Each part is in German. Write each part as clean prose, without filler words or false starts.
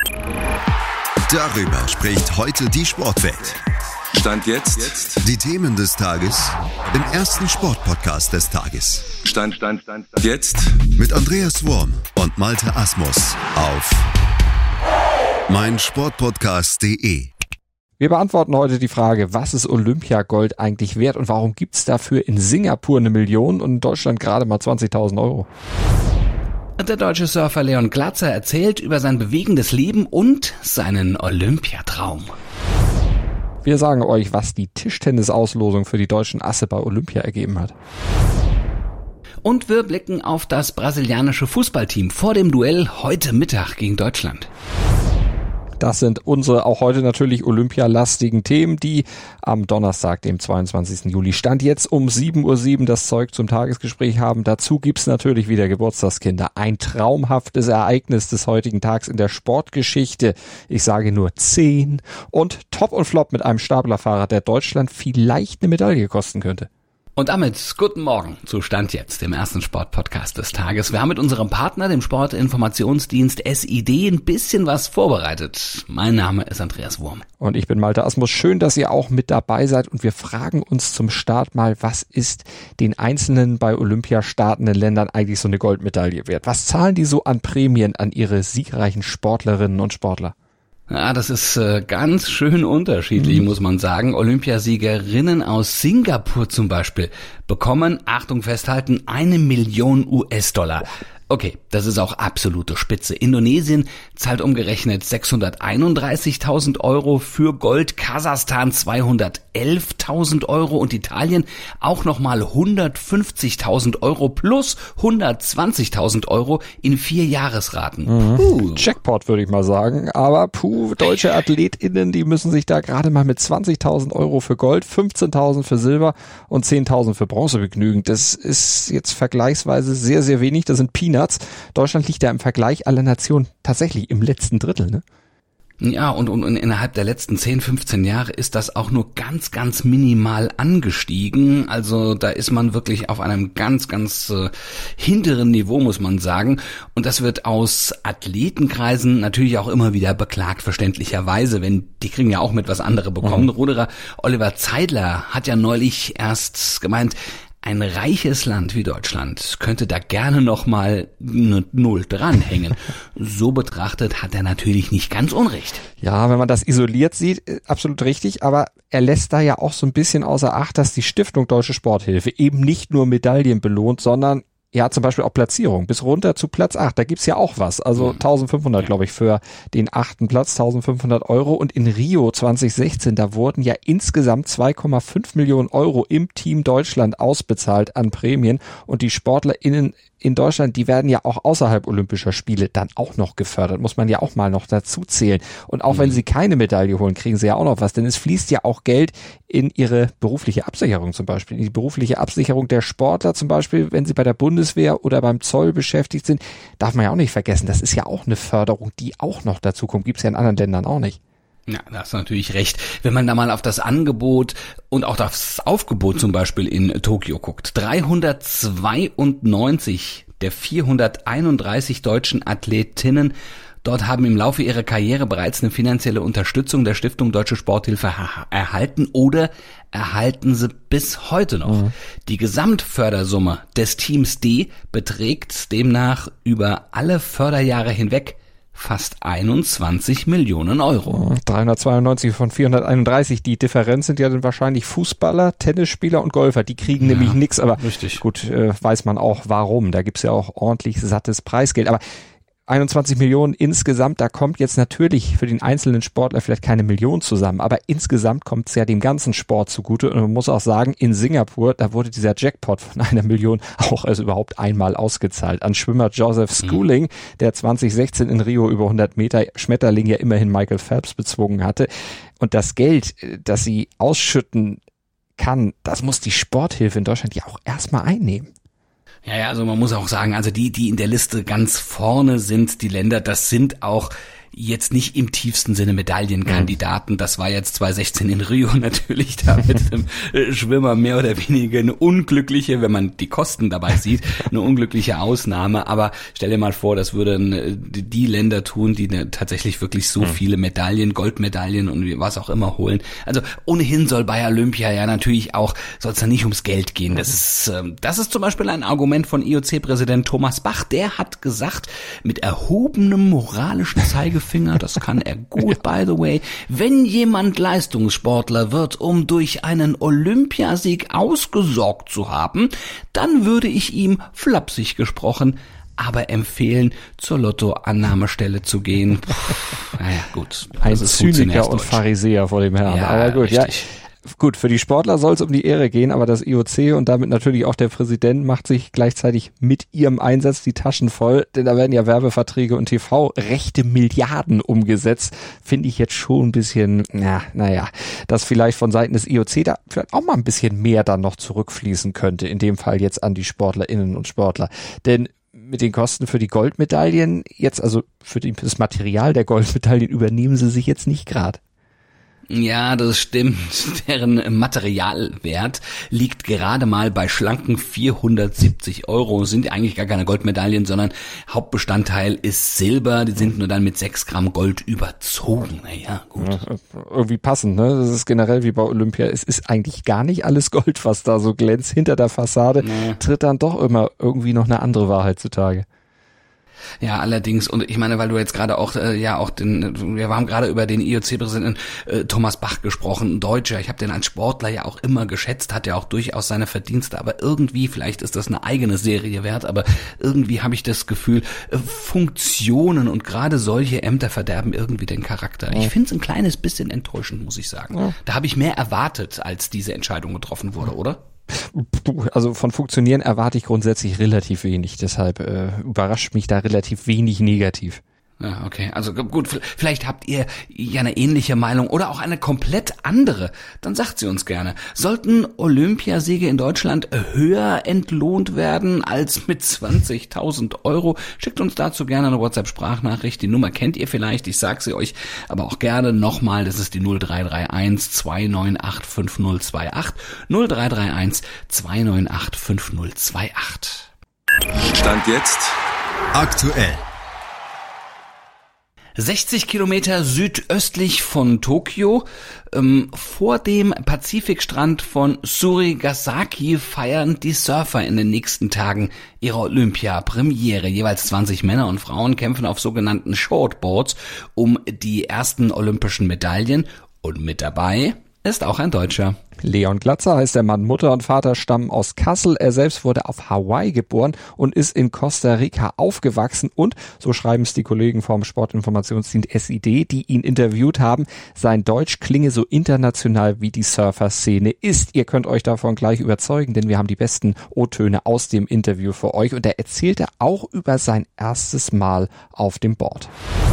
Darüber spricht heute die Sportwelt. Stand jetzt. Die Themen des Tages im ersten Sportpodcast des Tages. Stand jetzt. Mit Andreas Worm und Malte Asmus auf meinsportpodcast.de. Wir beantworten heute die Frage, was ist Olympiagold eigentlich wert und warum gibt's dafür in Singapur 1 Million und in Deutschland gerade mal 20.000 Euro? Der deutsche Surfer Leon Glatzer erzählt über sein bewegendes Leben und seinen Olympiatraum. Wir sagen euch, was die Tischtennis-Auslosung für die deutschen Asse bei Olympia ergeben hat. Und wir blicken auf das brasilianische Fußballteam vor dem Duell heute Mittag gegen Deutschland. Das sind unsere auch heute natürlich olympialastigen Themen, die am Donnerstag, dem 22. Juli, Stand jetzt um 7:07 Uhr das Zeug zum Tagesgespräch haben. Dazu gibt's natürlich wieder Geburtstagskinder. Ein traumhaftes Ereignis des heutigen Tags in der Sportgeschichte. Ich sage nur 10. Und Top und Flop mit einem Staplerfahrer, der Deutschland vielleicht eine Medaille kosten könnte. Und damit guten Morgen zu Stand jetzt, dem ersten Sportpodcast des Tages. Wir haben mit unserem Partner, dem Sportinformationsdienst SID, ein bisschen was vorbereitet. Mein Name ist Andreas Worm. Und ich bin Malte Asmus. Schön, dass ihr auch mit dabei seid. Und wir fragen uns zum Start mal, was ist den einzelnen bei Olympia startenden Ländern eigentlich so eine Goldmedaille wert? Was zahlen die so an Prämien an ihre siegreichen Sportlerinnen und Sportler? Ja, das ist ganz schön unterschiedlich, muss man sagen. Olympiasiegerinnen aus Singapur zum Beispiel bekommen, Achtung festhalten, 1 Million US-Dollar. Okay, das ist auch absolute Spitze. Indonesien zahlt umgerechnet 631.000 Euro für Gold, Kasachstan 211.000 Euro und Italien auch nochmal 150.000 Euro plus 120.000 Euro in 4 Jahresraten. Jackpot, würde ich mal sagen. Aber deutsche AthletInnen, die müssen sich da gerade mal mit 20.000 Euro für Gold, 15.000 für Silber und 10.000 für Bronze begnügen. Das ist jetzt vergleichsweise sehr, sehr wenig. Das sind Peanuts. Deutschland liegt ja im Vergleich aller Nationen tatsächlich im letzten Drittel, ne? Ja, und innerhalb der letzten 10, 15 Jahre ist das auch nur ganz, ganz minimal angestiegen. Also da ist man wirklich auf einem ganz, ganz hinteren Niveau, muss man sagen. Und das wird aus Athletenkreisen natürlich auch immer wieder beklagt, verständlicherweise, wenn die kriegen ja auch mit, was andere bekommen. Ruderer Oliver Zeidler hat ja neulich erst gemeint, ein reiches Land wie Deutschland könnte da gerne nochmal eine 0 dranhängen. So betrachtet hat er natürlich nicht ganz unrecht. Ja, wenn man das isoliert sieht, absolut richtig. Aber er lässt da ja auch so ein bisschen außer Acht, dass die Stiftung Deutsche Sporthilfe eben nicht nur Medaillen belohnt, sondern ja, zum Beispiel auch Platzierung bis runter zu Platz 8. Da gibt's ja auch was. Also 1.500, glaube ich, für den 8. Platz, 1.500 Euro. Und in Rio 2016, da wurden ja insgesamt 2,5 Millionen Euro im Team Deutschland ausbezahlt an Prämien. Und die SportlerInnen in Deutschland, die werden ja auch außerhalb Olympischer Spiele dann auch noch gefördert. Muss man ja auch mal noch dazu zählen. Und auch wenn sie keine Medaille holen, kriegen sie ja auch noch was. Denn es fließt ja auch Geld in ihre berufliche Absicherung zum Beispiel. In die berufliche Absicherung der Sportler zum Beispiel, wenn sie bei der Bundeswehr oder beim Zoll beschäftigt sind, darf man ja auch nicht vergessen. Das ist ja auch eine Förderung, die auch noch dazu kommt. Gibt's ja in anderen Ländern auch nicht. Ja, da hast du natürlich recht. Wenn man da mal auf das Angebot und auch das Aufgebot zum Beispiel in Tokio guckt. 392 der 431 deutschen Athletinnen dort haben im Laufe ihrer Karriere bereits eine finanzielle Unterstützung der Stiftung Deutsche Sporthilfe erhalten oder erhalten sie bis heute noch. Die Gesamtfördersumme des Teams D beträgt demnach über alle Förderjahre hinweg fast 21 Millionen Euro. 392 von 431. Die Differenz sind ja dann wahrscheinlich Fußballer, Tennisspieler und Golfer. Die kriegen nämlich nichts, aber richtig. Gut, weiß man auch warum. Da gibt's ja auch ordentlich sattes Preisgeld. Aber 21 Millionen insgesamt, da kommt jetzt natürlich für den einzelnen Sportler vielleicht keine Million zusammen, aber insgesamt kommt es ja dem ganzen Sport zugute und man muss auch sagen, in Singapur, da wurde dieser Jackpot von 1 Million auch also überhaupt einmal ausgezahlt. An Schwimmer Joseph Schooling, der 2016 in Rio über 100 Meter Schmetterling ja immerhin Michael Phelps bezwungen hatte. Und das Geld, das sie ausschütten kann, das muss die Sporthilfe in Deutschland ja auch erstmal einnehmen. Ja, also man muss auch sagen, also die in der Liste ganz vorne sind, die Länder, das sind auch jetzt nicht im tiefsten Sinne Medaillenkandidaten. Das war jetzt 2016 in Rio natürlich da mit dem Schwimmer mehr oder weniger eine unglückliche, wenn man die Kosten dabei sieht, eine unglückliche Ausnahme. Aber stell dir mal vor, das würden die Länder tun, die tatsächlich wirklich so viele Medaillen, Goldmedaillen und was auch immer holen. Also ohnehin soll bei Olympia ja natürlich auch, soll es da nicht ums Geld gehen. Das ist zum Beispiel ein Argument von IOC-Präsident Thomas Bach. Der hat gesagt, mit erhobenem moralischen Zeigefinger, das kann er gut, by the way, wenn jemand Leistungssportler wird, um durch einen Olympiasieg ausgesorgt zu haben, dann würde ich ihm, flapsig gesprochen, aber empfehlen, zur Lottoannahmestelle zu gehen. Naja, gut. Ein Zyniker und Pharisäer vor dem Herrn. Ja, aber gut, richtig. ja. Gut, für die Sportler soll es um die Ehre gehen, aber das IOC und damit natürlich auch der Präsident macht sich gleichzeitig mit ihrem Einsatz die Taschen voll, denn da werden ja Werbeverträge und TV-Rechte Milliarden umgesetzt. Finde ich jetzt schon ein bisschen, naja, dass vielleicht von Seiten des IOC da vielleicht auch mal ein bisschen mehr dann noch zurückfließen könnte, in dem Fall jetzt an die SportlerInnen und Sportler. Denn mit den Kosten für die Goldmedaillen jetzt, also für das Material der Goldmedaillen übernehmen sie sich jetzt nicht gerade. Ja, das stimmt. Deren Materialwert liegt gerade mal bei schlanken 470 €. Sind eigentlich gar keine Goldmedaillen, sondern Hauptbestandteil ist Silber. Die sind nur dann mit 6 Gramm Gold überzogen. Naja, gut. Ja, irgendwie passend, ne? Das ist generell wie bei Olympia. Es ist eigentlich gar nicht alles Gold, was da so glänzt. Hinter der Fassade tritt dann doch immer irgendwie noch eine andere Wahrheit zutage. Ja, allerdings, und ich meine, weil du jetzt gerade auch, wir haben gerade über den IOC-Präsidenten Thomas Bach gesprochen, ein Deutscher, ich habe den als Sportler ja auch immer geschätzt, hat ja auch durchaus seine Verdienste, aber irgendwie, vielleicht ist das eine eigene Serie wert, aber irgendwie habe ich das Gefühl, Funktionen und gerade solche Ämter verderben irgendwie den Charakter. Ich finde es ein kleines bisschen enttäuschend, muss ich sagen. Ja. Da habe ich mehr erwartet, als diese Entscheidung getroffen wurde, oder? Also von Funktionieren erwarte ich grundsätzlich relativ wenig, deshalb überrascht mich da relativ wenig negativ. Ja, okay. Also gut, vielleicht habt ihr ja eine ähnliche Meinung oder auch eine komplett andere. Dann sagt sie uns gerne. Sollten Olympiasiege in Deutschland höher entlohnt werden als mit 20.000 €? Schickt uns dazu gerne eine WhatsApp-Sprachnachricht. Die Nummer kennt ihr vielleicht, ich sag sie euch aber auch gerne nochmal. Das ist die 0331 298 5028. 0331 298 5028. Stand jetzt Aktuell. 60 Kilometer südöstlich von Tokio, vor dem Pazifikstrand von Surigasaki feiern die Surfer in den nächsten Tagen ihre Olympia-Premiere. Jeweils 20 Männer und Frauen kämpfen auf sogenannten Shortboards um die ersten olympischen Medaillen und mit dabei ist auch ein Deutscher. Leon Glatzer heißt der Mann. Mutter und Vater stammen aus Kassel. Er selbst wurde auf Hawaii geboren und ist in Costa Rica aufgewachsen. Und, so schreiben es die Kollegen vom Sportinformationsdienst SID, die ihn interviewt haben, sein Deutsch klinge so international wie die Surfer-Szene ist. Ihr könnt euch davon gleich überzeugen, denn wir haben die besten O-Töne aus dem Interview für euch. Und er erzählte auch über sein erstes Mal auf dem Board.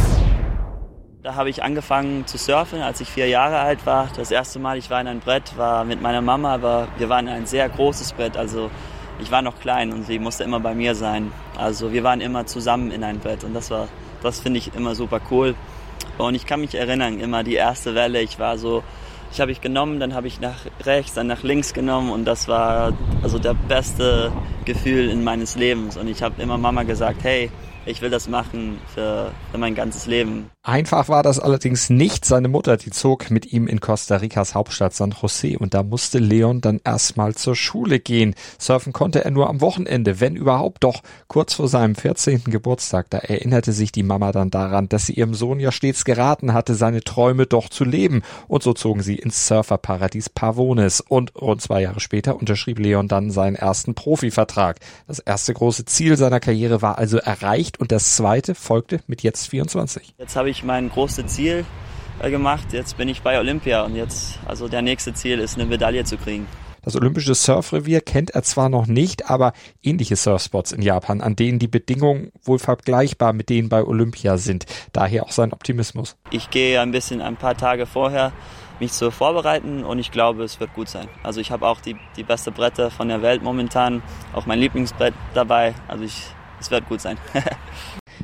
Da habe ich angefangen zu surfen, als ich 4 Jahre alt war. Das erste Mal, ich war in ein Brett, war mit meiner Mama, aber wir waren in ein sehr großes Brett. Also ich war noch klein und sie musste immer bei mir sein. Also wir waren immer zusammen in ein Brett und das finde ich immer super cool. Und ich kann mich erinnern, immer die erste Welle, ich habe ich genommen, dann habe ich nach rechts, dann nach links genommen und das war also der beste Gefühl in meines Lebens. Und ich habe immer Mama gesagt, hey, ich will das machen für mein ganzes Leben. Einfach war das allerdings nicht. Seine Mutter, die zog mit ihm in Costa Ricas Hauptstadt San Jose und da musste Leon dann erstmal zur Schule gehen. Surfen konnte er nur am Wochenende, wenn überhaupt. Doch kurz vor seinem 14. Geburtstag, da erinnerte sich die Mama dann daran, dass sie ihrem Sohn ja stets geraten hatte, seine Träume doch zu leben. Und so zogen sie ins Surferparadies Pavones. Und rund 2 Jahre später unterschrieb Leon dann seinen ersten Profivertrag. Das erste große Ziel seiner Karriere war also erreicht und das zweite folgte mit jetzt 24. Jetzt habe ich mein großes Ziel gemacht. Jetzt bin ich bei Olympia und also der nächste Ziel ist, eine Medaille zu kriegen. Das olympische Surfrevier kennt er zwar noch nicht, aber ähnliche Surfspots in Japan, an denen die Bedingungen wohl vergleichbar mit denen bei Olympia sind. Daher auch sein Optimismus. Ich gehe ein paar Tage vorher, mich zu vorbereiten und ich glaube, es wird gut sein. Also ich habe auch die beste Bretter von der Welt momentan, auch mein Lieblingsbrett dabei. Also es wird gut sein.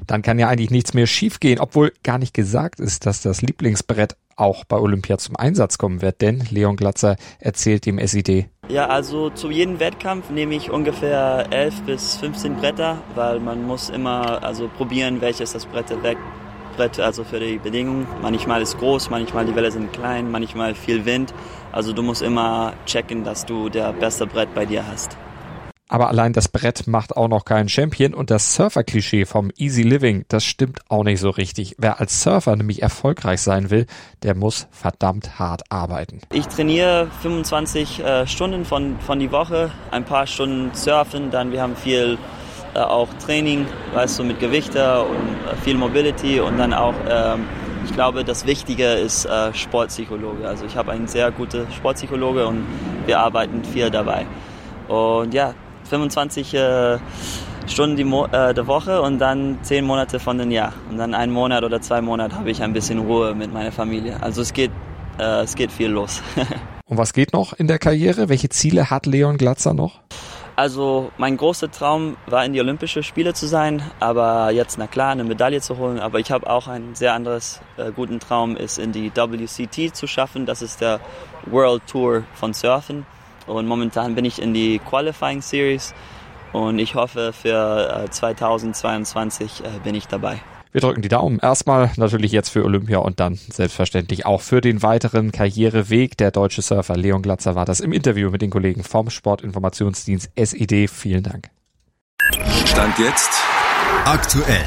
dann kann ja eigentlich nichts mehr schiefgehen, obwohl gar nicht gesagt ist, dass das Lieblingsbrett auch bei Olympia zum Einsatz kommen wird, denn Leon Glatzer erzählt dem SID. Ja, also zu jedem Wettkampf nehme ich ungefähr 11 bis 15 Bretter, weil man muss immer probieren, welches das Brett also für die Bedingungen. Manchmal ist groß, manchmal die Welle sind klein, manchmal viel Wind. Also du musst immer checken, dass du der beste Brett bei dir hast. Aber allein das Brett macht auch noch keinen Champion und das Surfer-Klischee vom Easy Living, das stimmt auch nicht so richtig. Wer als Surfer nämlich erfolgreich sein will, der muss verdammt hart arbeiten. Ich trainiere 25 Stunden von die Woche, ein paar Stunden surfen, dann wir haben viel auch Training, weißt du, mit Gewichte und viel Mobility und dann auch, ich glaube, das Wichtige ist Sportpsychologe. Also ich habe einen sehr guten Sportpsychologe und wir arbeiten viel dabei. Und ja, 25 Stunden der Woche und dann 10 Monate von dem Jahr. Und dann 1 Monat oder 2 Monate habe ich ein bisschen Ruhe mit meiner Familie. Also es geht viel los. Und was geht noch in der Karriere? Welche Ziele hat Leon Glatzer noch? Also mein großer Traum war, in die Olympischen Spiele zu sein, aber jetzt, na klar, eine Medaille zu holen. Aber ich habe auch einen sehr anderes guten Traum, ist in die WCT zu schaffen. Das ist der World Tour von Surfen. Und momentan bin ich in die Qualifying Series und ich hoffe, für 2022 bin ich dabei. Wir drücken die Daumen. Erstmal natürlich jetzt für Olympia und dann selbstverständlich auch für den weiteren Karriereweg. Der deutsche Surfer Leon Glatzer war das im Interview mit den Kollegen vom Sportinformationsdienst SID. Vielen Dank. Stand jetzt Aktuell.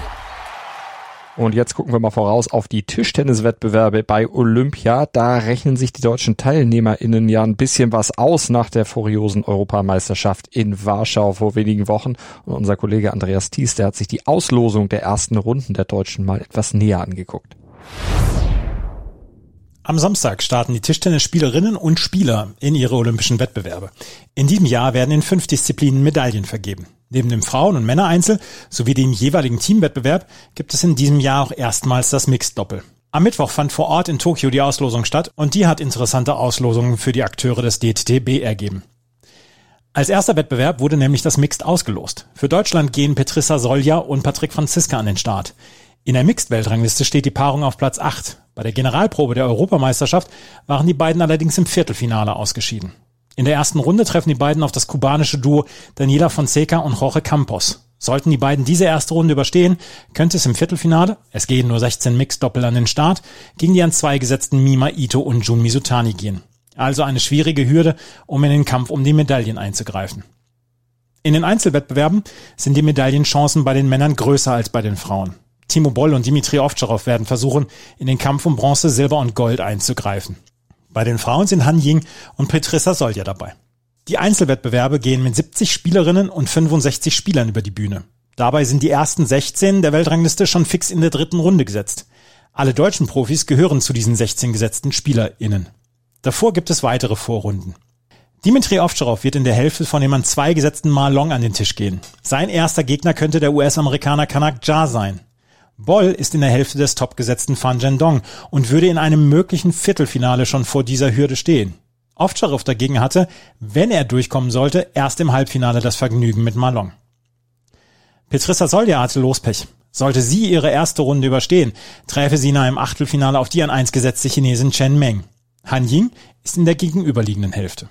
Und jetzt gucken wir mal voraus auf die Tischtenniswettbewerbe bei Olympia. Da rechnen sich die deutschen TeilnehmerInnen ja ein bisschen was aus nach der furiosen Europameisterschaft in Warschau vor wenigen Wochen. Und unser Kollege Andreas Thies, der hat sich die Auslosung der ersten Runden der Deutschen mal etwas näher angeguckt. Am Samstag starten die Tischtennisspielerinnen und Spieler in ihre olympischen Wettbewerbe. In diesem Jahr werden in 5 Disziplinen Medaillen vergeben. Neben dem Frauen- und Männereinzel sowie dem jeweiligen Teamwettbewerb gibt es in diesem Jahr auch erstmals das Mixed-Doppel. Am Mittwoch fand vor Ort in Tokio die Auslosung statt und die hat interessante Auslosungen für die Akteure des DTB ergeben. Als erster Wettbewerb wurde nämlich das Mixed ausgelost. Für Deutschland gehen Petrissa Solja und Patrick Franziska an den Start. In der Mixed-Weltrangliste steht die Paarung auf Platz 8. Bei der Generalprobe der Europameisterschaft waren die beiden allerdings im Viertelfinale ausgeschieden. In der ersten Runde treffen die beiden auf das kubanische Duo Daniela Fonseca und Jorge Campos. Sollten die beiden diese erste Runde überstehen, könnte es im Viertelfinale, es gehen nur 16 Mixed-Doppel an den Start, gegen die an 2 gesetzten Mima Ito und Jun Mizutani gehen. Also eine schwierige Hürde, um in den Kampf um die Medaillen einzugreifen. In den Einzelwettbewerben sind die Medaillenchancen bei den Männern größer als bei den Frauen. Timo Boll und Dimitri Ovtcharov werden versuchen, in den Kampf um Bronze, Silber und Gold einzugreifen. Bei den Frauen sind Han Ying und Petrissa Solja dabei. Die Einzelwettbewerbe gehen mit 70 Spielerinnen und 65 Spielern über die Bühne. Dabei sind die ersten 16 der Weltrangliste schon fix in der 3. Runde gesetzt. Alle deutschen Profis gehören zu diesen 16 gesetzten SpielerInnen. Davor gibt es weitere Vorrunden. Dimitri Ovtcharov wird in der Hälfte von dem an 2 gesetzten Ma Long an den Tisch gehen. Sein erster Gegner könnte der US-Amerikaner Kanak Jha sein. Boll ist in der Hälfte des topgesetzten Fan Zhendong und würde in einem möglichen Viertelfinale schon vor dieser Hürde stehen. Ovtcharov dagegen hatte, wenn er durchkommen sollte, erst im Halbfinale das Vergnügen mit Ma Long. Petrissa Solja hatte Lospech. Sollte sie ihre erste Runde überstehen, träfe sie in einem Achtelfinale auf die an 1 gesetzte Chinesin Chen Meng. Han Ying ist in der gegenüberliegenden Hälfte.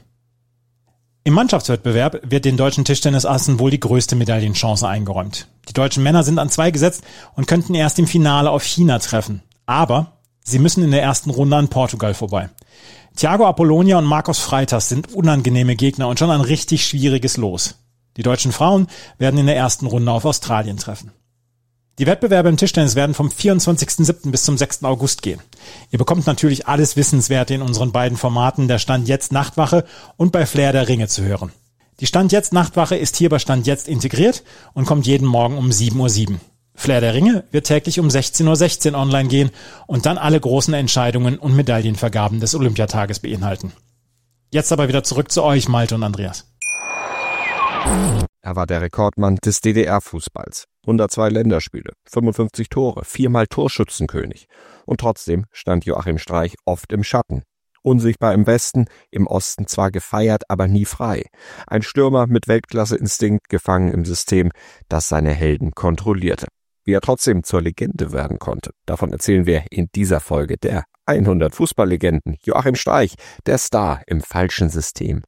Im Mannschaftswettbewerb wird den deutschen Tischtennisassen wohl die größte Medaillenchance eingeräumt. Die deutschen Männer sind an 2 gesetzt und könnten erst im Finale auf China treffen. Aber sie müssen in der ersten Runde an Portugal vorbei. Thiago Apollonia und Marcos Freitas sind unangenehme Gegner und schon ein richtig schwieriges Los. Die deutschen Frauen werden in der ersten Runde auf Australien treffen. Die Wettbewerbe im Tischtennis werden vom 24.07. bis zum 6. August gehen. Ihr bekommt natürlich alles Wissenswerte in unseren beiden Formaten der Stand Jetzt Nachtwache und bei Flair der Ringe zu hören. Die Stand Jetzt Nachtwache ist hier bei Stand Jetzt integriert und kommt jeden Morgen um 7:07 Uhr. Flair der Ringe wird täglich um 16:16 Uhr online gehen und dann alle großen Entscheidungen und Medaillenvergaben des Olympiatages beinhalten. Jetzt aber wieder zurück zu euch, Malte und Andreas. Er war der Rekordmann des DDR-Fußballs. 102 Länderspiele, 55 Tore, 4-mal Torschützenkönig. Und trotzdem stand Joachim Streich oft im Schatten. Unsichtbar im Westen, im Osten zwar gefeiert, aber nie frei. Ein Stürmer mit Weltklasse-Instinkt, gefangen im System, das seine Helden kontrollierte. wie er trotzdem zur Legende werden konnte. Davon erzählen wir in dieser Folge der 100 Fußballlegenden. Joachim Streich, der Star im falschen System.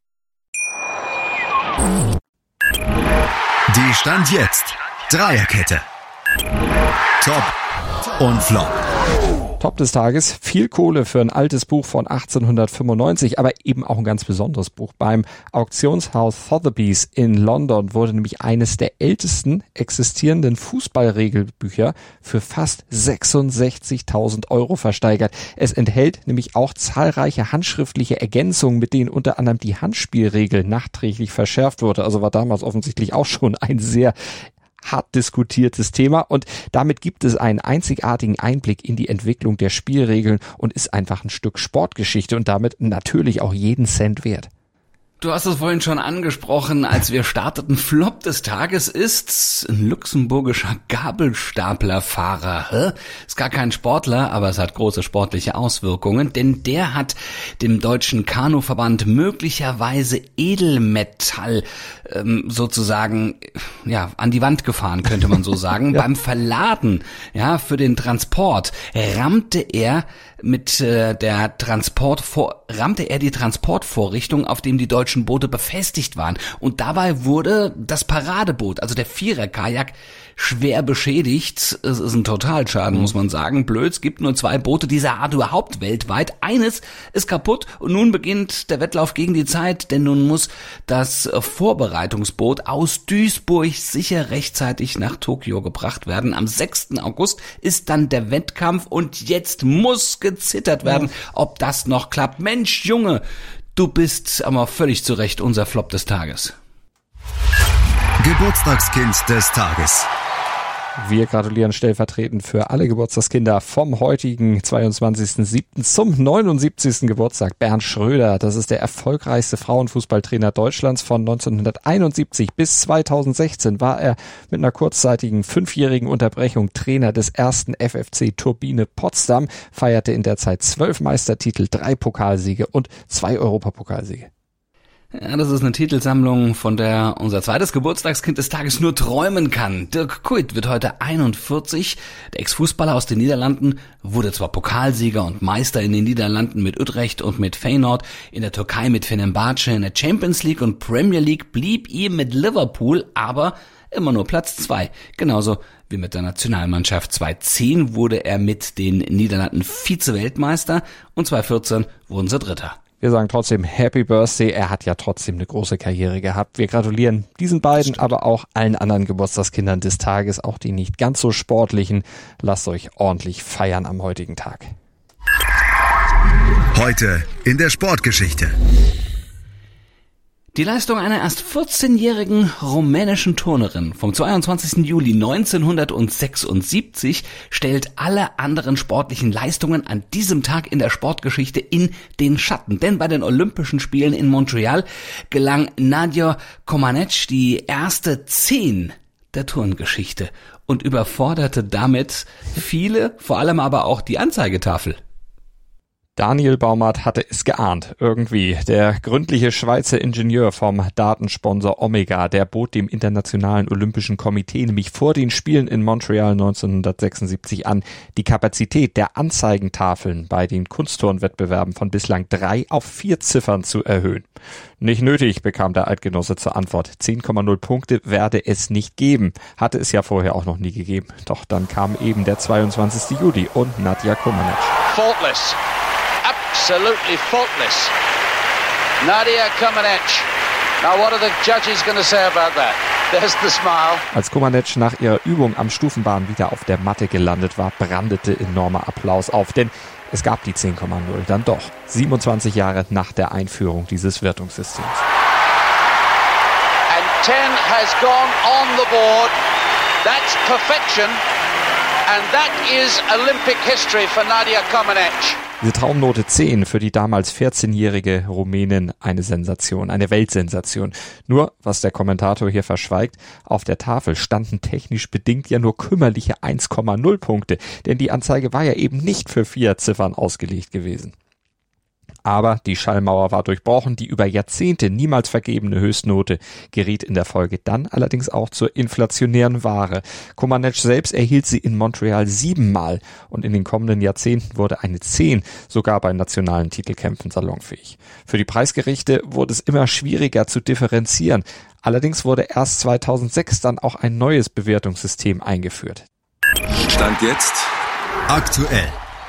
Die Stand jetzt Dreierkette. Top und Flop. Top des Tages, viel Kohle für ein altes Buch von 1895, aber eben auch ein ganz besonderes Buch. Beim Auktionshaus Sotheby's in London wurde nämlich eines der ältesten existierenden Fußballregelbücher für fast 66.000 € versteigert. Es enthält nämlich auch zahlreiche handschriftliche Ergänzungen, mit denen unter anderem die Handspielregel nachträglich verschärft wurde. Also war damals offensichtlich auch schon ein sehr hart diskutiertes Thema und damit gibt es einen einzigartigen Einblick in die Entwicklung der Spielregeln und ist einfach ein Stück Sportgeschichte und damit natürlich auch jeden Cent wert. Du hast es vorhin schon angesprochen, als wir starteten. Flop des Tages ist ein luxemburgischer Gabelstaplerfahrer. Ist gar kein Sportler, aber es hat große sportliche Auswirkungen, denn der hat dem deutschen Kanuverband möglicherweise Edelmetall sozusagen an die Wand gefahren, könnte man so sagen. Ja. Beim Verladen für den Transport rammte er die Transportvorrichtung, auf dem die deutschen Boote befestigt waren. Und dabei wurde das Paradeboot, also der Vierer-Kajak, schwer beschädigt. Es ist ein Totalschaden, muss man sagen. Blöd, es gibt nur 2 Boote dieser Art überhaupt weltweit. Eines ist kaputt und nun beginnt der Wettlauf gegen die Zeit, denn nun muss das Vorbereitungsboot aus Duisburg sicher rechtzeitig nach Tokio gebracht werden. Am 6. August ist dann der Wettkampf und jetzt muss gezittert werden, ob das noch klappt. Mensch, Junge, du bist aber völlig zu Recht unser Flop des Tages. Geburtstagskind des Tages. Wir gratulieren stellvertretend für alle Geburtstagskinder vom heutigen 22.07. zum 79. Geburtstag. Bernd Schröder, das ist der erfolgreichste Frauenfußballtrainer Deutschlands. Von 1971 bis 2016 war er mit einer kurzzeitigen 5-jährigen Unterbrechung Trainer des ersten FFC Turbine Potsdam, feierte in der Zeit 12 Meistertitel, 3 Pokalsiege und 2 Europapokalsiege. Ja, das ist eine Titelsammlung, von der unser zweites Geburtstagskind des Tages nur träumen kann. Dirk Kuyt wird heute 41. Der Ex-Fußballer aus den Niederlanden wurde zwar Pokalsieger und Meister in den Niederlanden mit Utrecht und mit Feyenoord, in der Türkei mit Fenerbahce, in der Champions League und Premier League blieb ihm mit Liverpool aber immer nur Platz 2. Genauso wie mit der Nationalmannschaft. 2010 wurde er mit den Niederlanden Vize-Weltmeister und 2014 wurden sie Dritter. Wir sagen trotzdem Happy Birthday, er hat ja trotzdem eine große Karriere gehabt. Wir gratulieren diesen beiden, aber auch allen anderen Geburtstagskindern des Tages, auch die nicht ganz so sportlichen. Lasst euch ordentlich feiern am heutigen Tag. Heute in der Sportgeschichte. Die Leistung einer erst 14-jährigen rumänischen Turnerin vom 22. Juli 1976 stellt alle anderen sportlichen Leistungen an diesem Tag in der Sportgeschichte in den Schatten. Denn bei den Olympischen Spielen in Montreal gelang Nadia Comaneci die erste 10 der Turngeschichte und überforderte damit viele, vor allem aber auch die Anzeigetafel. Daniel Baumart hatte es geahnt, irgendwie. Der gründliche Schweizer Ingenieur vom Datensponsor Omega, der bot dem Internationalen Olympischen Komitee nämlich vor den Spielen in Montreal 1976 an, die Kapazität der Anzeigentafeln bei den Kunstturnwettbewerben von bislang 3 auf 4 Ziffern zu erhöhen. Nicht nötig, bekam der Eidgenosse zur Antwort. 10,0 Punkte werde es nicht geben. Hatte es ja vorher auch noch nie gegeben. Doch dann kam eben der 22. Juli und Nadia Comaneci. Faultless. Absolutely faultless. Nadia Comaneci. Now what are the judges going to say about that? There's the smile. Als Comaneci nach ihrer Übung am Stufenbahn wieder auf der Matte gelandet war, brandete enormer Applaus auf, denn es gab die 10,0 dann doch, 27 Jahre nach der Einführung dieses Wertungssystems. And 10 has gone on the board. That's perfection. And that is Olympic history for Nadia Comaneci. Diese Traumnote 10 für die damals 14-jährige Rumänin eine Sensation, eine Weltsensation. Nur, was der Kommentator hier verschweigt, auf der Tafel standen technisch bedingt ja nur kümmerliche 1,0 Punkte, denn die Anzeige war ja eben nicht für 4 Ziffern ausgelegt gewesen. Aber die Schallmauer war durchbrochen, die über Jahrzehnte niemals vergebene Höchstnote geriet in der Folge dann allerdings auch zur inflationären Ware. Komanec selbst erhielt sie in Montreal 7-mal und in den kommenden Jahrzehnten wurde eine 10 sogar bei nationalen Titelkämpfen salonfähig. Für die Preisgerichte wurde es immer schwieriger zu differenzieren. Allerdings wurde erst 2006 dann auch ein neues Bewertungssystem eingeführt. Stand jetzt Aktuell.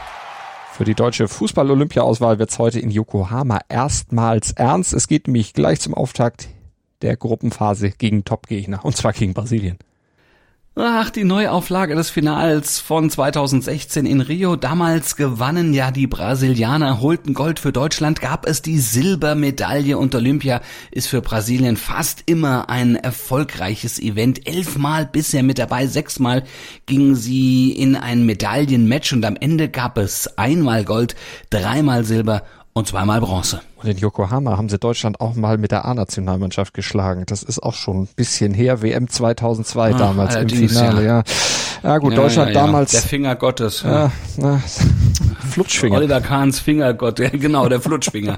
Für die deutsche Fußball-Olympia-Auswahl wird es heute in Yokohama erstmals ernst. Es geht nämlich gleich zum Auftakt der Gruppenphase gegen Topgegner, und zwar gegen Brasilien. Ach, die Neuauflage des Finals von 2016 in Rio. Damals gewannen ja die Brasilianer, holten Gold für Deutschland, gab es die Silbermedaille und Olympia ist für Brasilien fast immer ein erfolgreiches Event. 11-mal bisher mit dabei, 6-mal gingen sie in ein Medaillenmatch und am Ende gab es 1-mal Gold, 3-mal Silber und 2-mal Bronze. Und in Yokohama haben sie Deutschland auch mal mit der A-Nationalmannschaft geschlagen. Das ist auch schon ein bisschen her. WM 2002 damals im Finale. Ja gut, Deutschland damals. Der Finger Gottes. Flutschfinger. Oliver Kahns Fingergott, ja genau, der Flutschfinger.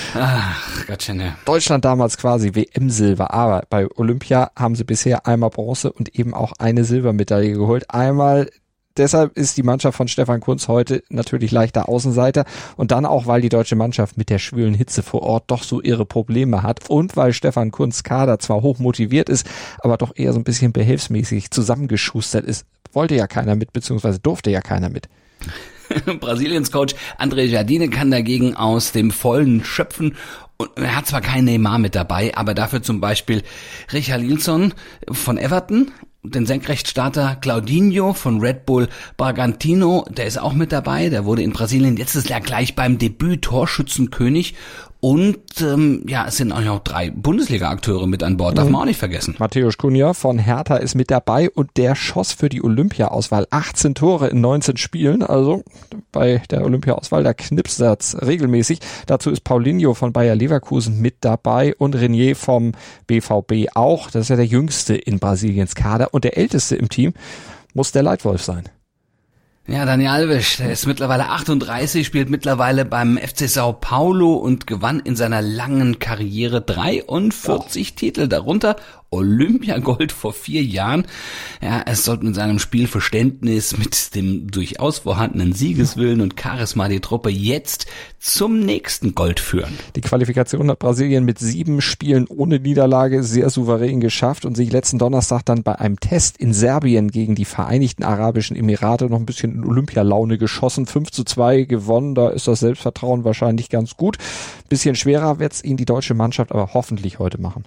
Ach Gottchen, ja. Deutschland damals quasi WM-Silber. Aber bei Olympia haben sie bisher einmal Bronze und eben auch eine Silbermedaille geholt. Deshalb ist die Mannschaft von Stefan Kuntz heute natürlich leichter Außenseiter und dann auch, weil die deutsche Mannschaft mit der schwülen Hitze vor Ort doch so ihre Probleme hat und weil Stefan Kuntz Kader zwar hoch motiviert ist, aber doch eher so ein bisschen behelfsmäßig zusammengeschustert ist. Wollte ja keiner mit, beziehungsweise durfte ja keiner mit. Brasiliens Coach André Jardine kann dagegen aus dem Vollen schöpfen. Und er hat zwar keinen Neymar mit dabei, aber dafür zum Beispiel Richarlison von Everton, den Senkrechtstarter Claudinho von Red Bull Bragantino, der ist auch mit dabei, der wurde in Brasilien letztes Jahr gleich beim Debüt Torschützenkönig. Und es sind auch noch 3 Bundesliga-Akteure mit an Bord, darf man auch nicht vergessen. Mateusz Cunha von Hertha ist mit dabei und der schoss für die Olympia-Auswahl 18 Tore in 19 Spielen. Also bei der Olympia-Auswahl, da knipst das regelmäßig. Dazu ist Paulinho von Bayer Leverkusen mit dabei und Renier vom BVB auch. Das ist ja der jüngste in Brasiliens Kader und der älteste im Team muss der Leitwolf sein. Ja, Dani Alves, der ist mittlerweile 38, spielt mittlerweile beim FC Sao Paulo und gewann in seiner langen Karriere 43 Titel, darunter Olympiagold vor 4 Jahren. Ja, es sollte mit seinem Spielverständnis, mit dem durchaus vorhandenen Siegeswillen und Charisma die Truppe jetzt zum nächsten Gold führen. Die Qualifikation hat Brasilien mit 7 Spielen ohne Niederlage sehr souverän geschafft und sich letzten Donnerstag dann bei einem Test in Serbien gegen die Vereinigten Arabischen Emirate noch ein bisschen in Olympialaune geschossen. 5-2 gewonnen, da ist das Selbstvertrauen wahrscheinlich ganz gut. Bisschen schwerer wird's ihnen die deutsche Mannschaft aber hoffentlich heute machen.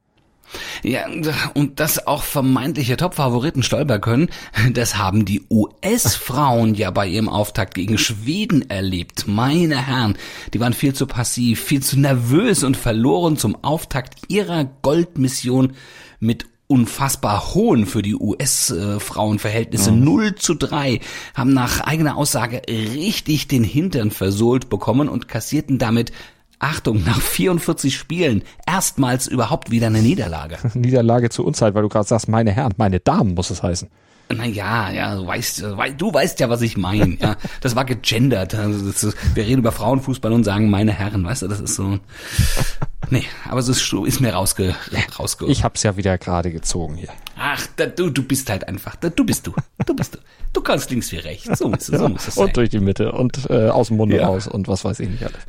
Ja, und dass auch vermeintliche Top-Favoriten stolpern können, das haben die US-Frauen ja bei ihrem Auftakt gegen Schweden erlebt. Meine Herren, die waren viel zu passiv, viel zu nervös und verloren zum Auftakt ihrer Goldmission mit unfassbar hohen für die US-Frauenverhältnisse 0-3, haben nach eigener Aussage richtig den Hintern versohlt bekommen und kassierten damit, Achtung, nach 44 Spielen erstmals überhaupt wieder eine Niederlage. Niederlage zur Unzeit, weil du gerade sagst, meine Herren, meine Damen muss es heißen. Naja, du weißt ja, was ich meine. Ja, das war gegendert. Also wir reden über Frauenfußball und sagen meine Herren, weißt du, das ist so. Nee, aber es ist mir rausge. Ich hab's ja wieder gerade gezogen hier. Ach, du bist halt einfach, du bist du. Du kannst links wie rechts, so muss es sein. Und durch die Mitte und aus dem Munde raus und was weiß ich nicht alles.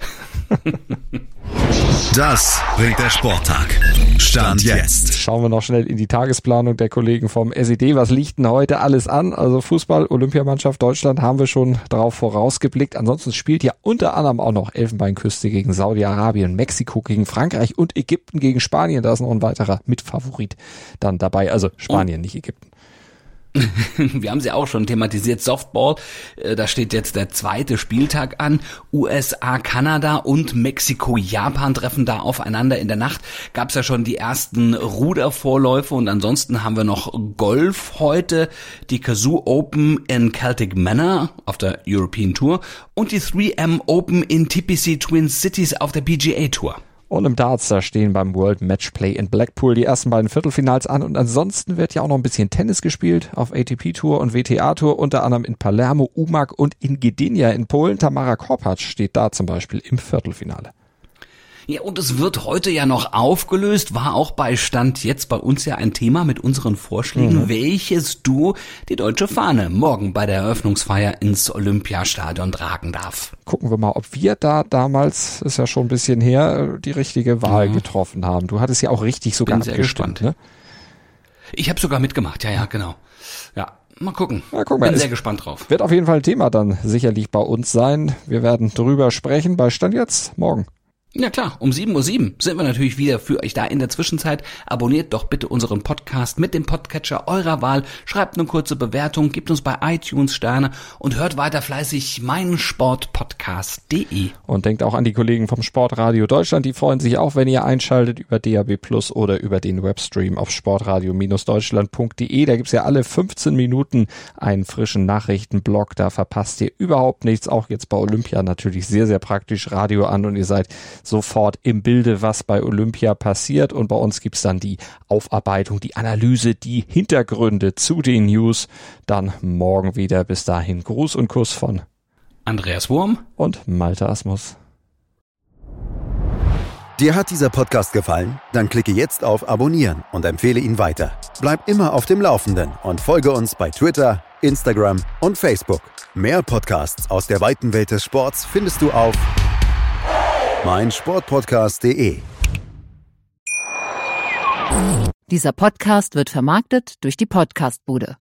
Das bringt der Sporttag. Stand jetzt. Schauen wir noch schnell in die Tagesplanung der Kollegen vom SED. Was liegt denn heute alles an? Also Fußball, Olympiamannschaft Deutschland haben wir schon darauf vorausgeblickt. Ansonsten spielt ja unter anderem auch noch Elfenbeinküste gegen Saudi-Arabien, Mexiko gegen Frankreich und Ägypten gegen Spanien. Da ist noch ein weiterer Mitfavorit dann dabei. Also Spanien, nicht Ägypten. Wir haben sie auch schon thematisiert, Softball, da steht jetzt der 2. Spieltag an, USA, Kanada und Mexiko, Japan treffen da aufeinander. In der Nacht gab es ja schon die ersten Rudervorläufe und ansonsten haben wir noch Golf heute, die Kazoo Open in Celtic Manor auf der European Tour und die 3M Open in TPC Twin Cities auf der PGA Tour. Und im Darts, da stehen beim World Matchplay in Blackpool die ersten beiden Viertelfinals an. Und ansonsten wird ja auch noch ein bisschen Tennis gespielt auf ATP-Tour und WTA-Tour, unter anderem in Palermo, Umag und in Gdynia in Polen. Tamara Korpacz steht da zum Beispiel im Viertelfinale. Ja, und es wird heute ja noch aufgelöst, war auch bei Stand jetzt bei uns ja ein Thema mit unseren Vorschlägen, welches Duo die deutsche Fahne morgen bei der Eröffnungsfeier ins Olympiastadion tragen darf. Gucken wir mal, ob wir da damals, ist ja schon ein bisschen her, die richtige Wahl getroffen haben. Du hattest ja auch richtig sogar abgestimmt, ne? Ich habe sogar mitgemacht, ja, genau. Ja, mal gucken. Ja, guck mal, bin sehr gespannt drauf. Wird auf jeden Fall ein Thema dann sicherlich bei uns sein. Wir werden drüber sprechen bei Stand jetzt morgen. Ja klar, um 7:07 Uhr sind wir natürlich wieder für euch da. In der Zwischenzeit abonniert doch bitte unseren Podcast mit dem Podcatcher eurer Wahl, schreibt eine kurze Bewertung, gebt uns bei iTunes Sterne und hört weiter fleißig meinsportpodcast.de. Und denkt auch an die Kollegen vom Sportradio Deutschland, die freuen sich auch, wenn ihr einschaltet über DAB+ oder über den Webstream auf sportradio-deutschland.de. Da gibt's ja alle 15 Minuten einen frischen Nachrichtenblock, da verpasst ihr überhaupt nichts. Auch jetzt bei Olympia natürlich sehr, sehr praktisch Radio an und ihr seid sofort im Bilde, was bei Olympia passiert. Und bei uns gibt's dann die Aufarbeitung, die Analyse, die Hintergründe zu den News. Dann morgen wieder. Bis dahin Gruß und Kuss von Andreas Wurm und Malte Asmus. Dir hat dieser Podcast gefallen? Dann klicke jetzt auf Abonnieren und empfehle ihn weiter. Bleib immer auf dem Laufenden und folge uns bei Twitter, Instagram und Facebook. Mehr Podcasts aus der weiten Welt des Sports findest du auf meinsportpodcast.de. Dieser Podcast wird vermarktet durch die Podcastbude.